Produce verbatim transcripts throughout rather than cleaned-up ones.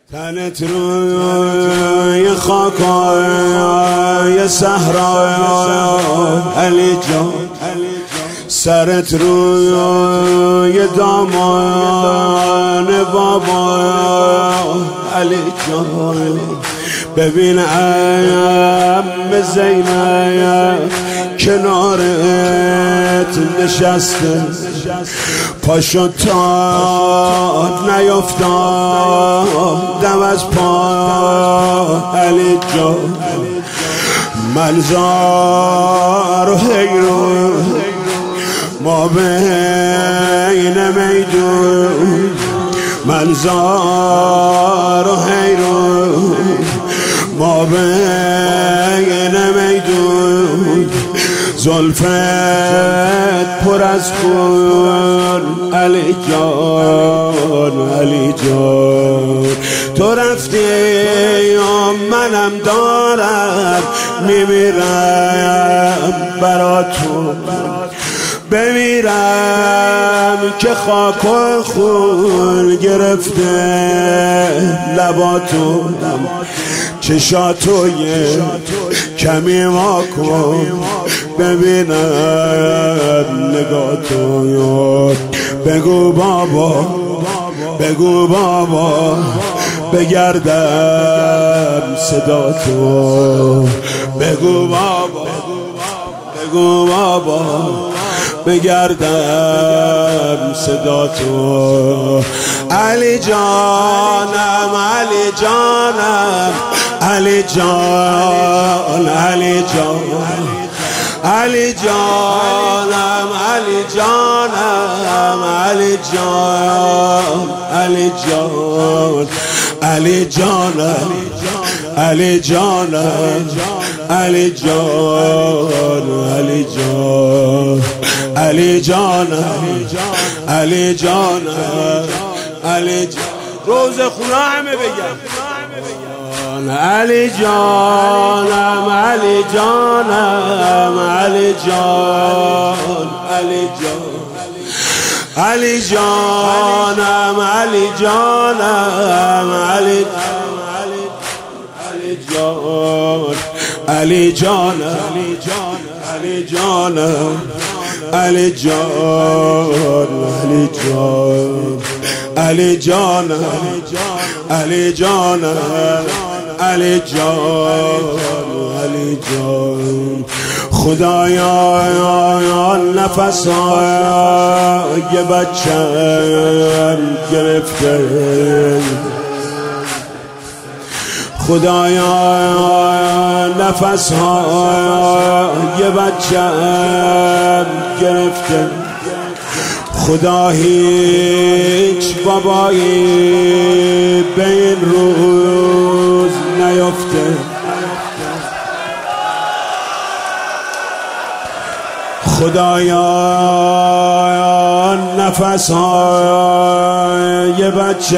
تنت روی خاکای صحرا علی جان، سرت روی دامان بابا علی جان. ببین عم زینب کنارت نشسته، پاشو تا نیفتاد دم از پا علی جان. منظار و حیرون ما بین میدون، منظار و حیرون ما بین میدون. زلفت پر از خون علی جان، علی جان. تو رفتی یا منم دارم میمیرم برا تو، بمیرم که خاک و خون گرفته لباتو. چشاتو یه کمی ما کن ببینم نگاتو. بگو بابا، بگو بابا بگردم صداتو. بگو بابا، بگو بابا بگردم صداتو. علی جانم، علی جانم، علی جان، علی جان، علی جانم، علی جانم، علی جان، علی جان، علی جانم، علی جانم، علی جان، علی جان، علی جانم، علی جانم، علی جان. روز خونه همه بگم علی جانم، علی جانم، علی جان، علی جان، علی جانم، علی جانم، علی جان، علی جانم، علی جانم، علی جان، علی جان، علی جانم، علی جانم، علی جان، علی جان. خدایا نفسای بچم گرفته، خدایا نفسای بچم گرفته. خدا هیچ بابایی به این روز نیفته. خدایا نفسهای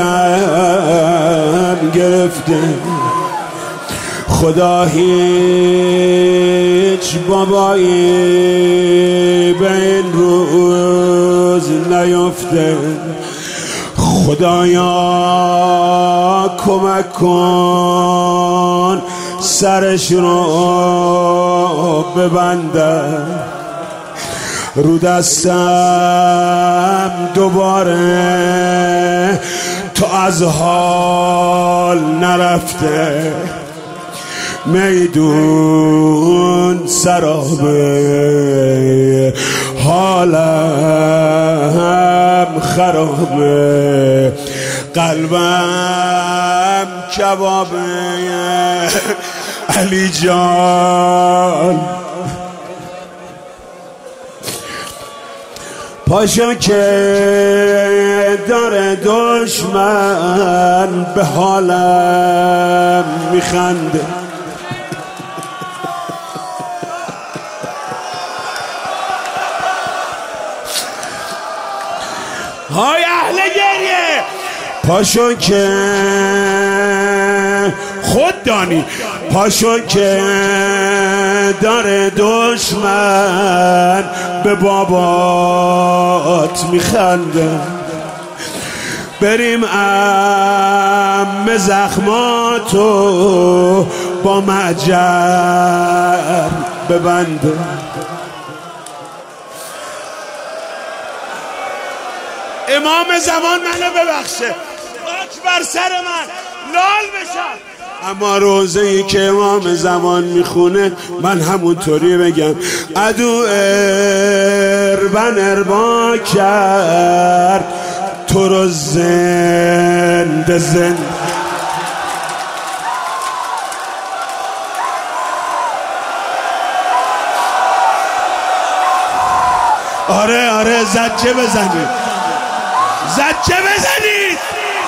بچم گرفته. خدا هیچ بابایی به این روز نیفته. خدایا کمک کن سرش رو ببندم، رو دستم دوباره تو از حال نرفته. میدون سرابه حالم خرابه، قلبم کبابه علی جان. پاشو که داره دشمن به حالم میخنده. های اهل گریه، پاشو که خود دانی، پاشو که داره دشمن به بابات میخنده. بریم ام زخماتو با مجر ببنده. امام زمان منو ببخشه، خاک بر سر من لال بشم. اما روزه ای که امام زمان میخونه من همونطوری بگم عدو اربن اربا کرد تو رو زنده زنده. آره آره زجه بزنید، زجه بزنید.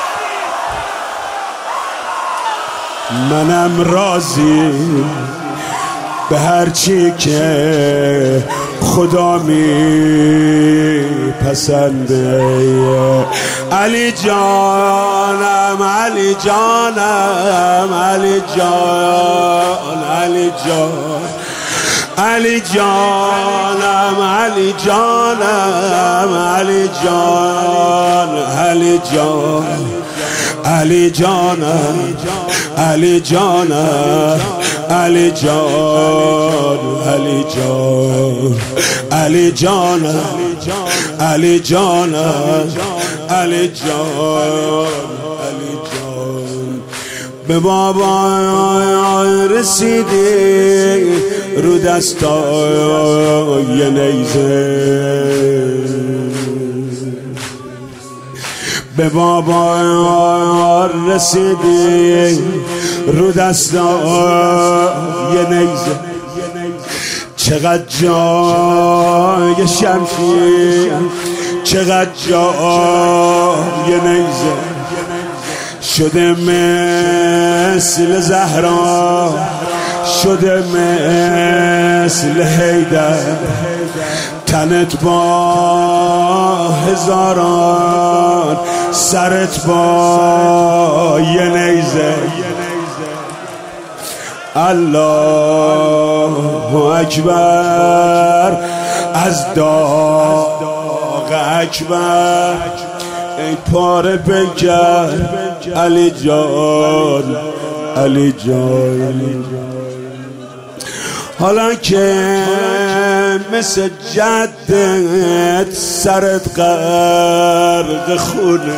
منم راضی به هر چی که خدا می پسنده. علی جانم علی جانم علی جان علی جان علی جانم علی جانم علی جان علی جان علی جانم علی جانم علی جان علی جان علی جانم علی جانم علی جان علی جان. به بابا رسیدی رو دستای نیزه، به بابا رسیدی رو دستای نیزه. چقدر جای شمشیر، چقدر جای نیزه شده مثل زهرا، شده مثل حیدر. تنت با هزاران، سرت با یه نیزه. الله اکبر از داغ اکبر. ای پاره بکر علی جان علی جان. حالا که مثل جدت سرت غرق خونه،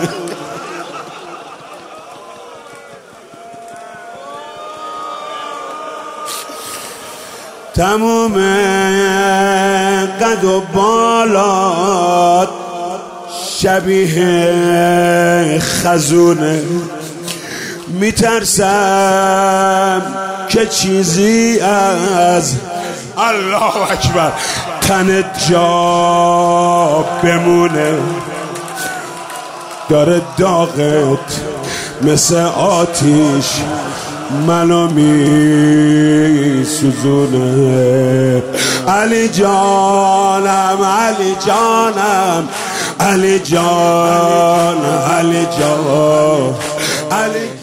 تموم قد و بالات شبیه خزونه. میترسم که چیزی از الله اکبر تنت جا بمونه. داره داغت مثل آتیش منو می سوزونه. علی جانم علی جانم علی جان علی جان علی